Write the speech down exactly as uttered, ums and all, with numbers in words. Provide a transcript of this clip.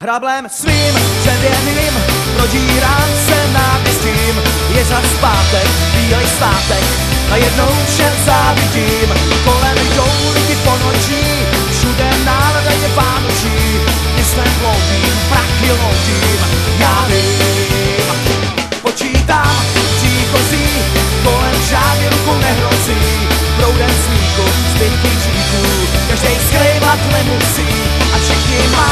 Hrablem svým dřevěným prodírám se náměstím. Je zas pátek, bílej svátek, a jednou všem závidím. Kolem jdou lidi po noční, všude nálada je vánoční. Městem bloudím, prachy loudím, já vím. Počítám příchozí, kolem žádný ruku nehrozí. Proudem smíku, zbytky žíků, každej skrývat nemusí a všichni má